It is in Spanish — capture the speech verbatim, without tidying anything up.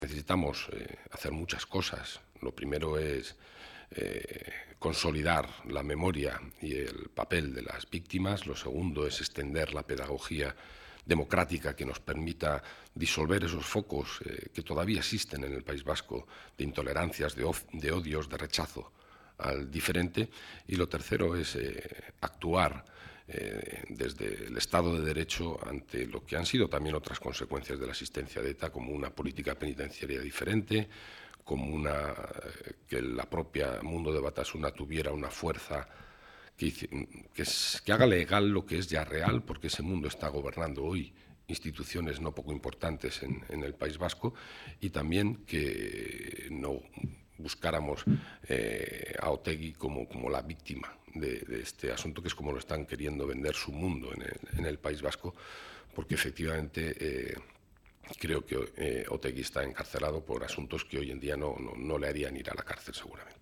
Necesitamos eh, hacer muchas cosas. Lo primero es eh, consolidar la memoria y el papel de las víctimas. Lo segundo es extender la pedagogía democrática que nos permita disolver esos focos eh, que todavía existen en el País Vasco de intolerancias, de, de odios, de rechazo al diferente. Y lo tercero es eh, actuar eh, desde el Estado de Derecho ante lo que han sido también otras consecuencias de la existencia de ETA, como una política penitenciaria diferente, como una, que el propia mundo de Batasuna tuviera una fuerza que, que, es, que haga legal lo que es ya real, porque ese mundo está gobernando hoy instituciones no poco importantes en, en el País Vasco, y también que no buscáramos eh, a Otegi como, como la víctima de, de este asunto, que es como lo están queriendo vender su mundo en el, en el País Vasco, porque efectivamente eh, creo que eh, Otegi está encarcelado por asuntos que hoy en día no, no, no le harían ir a la cárcel seguramente.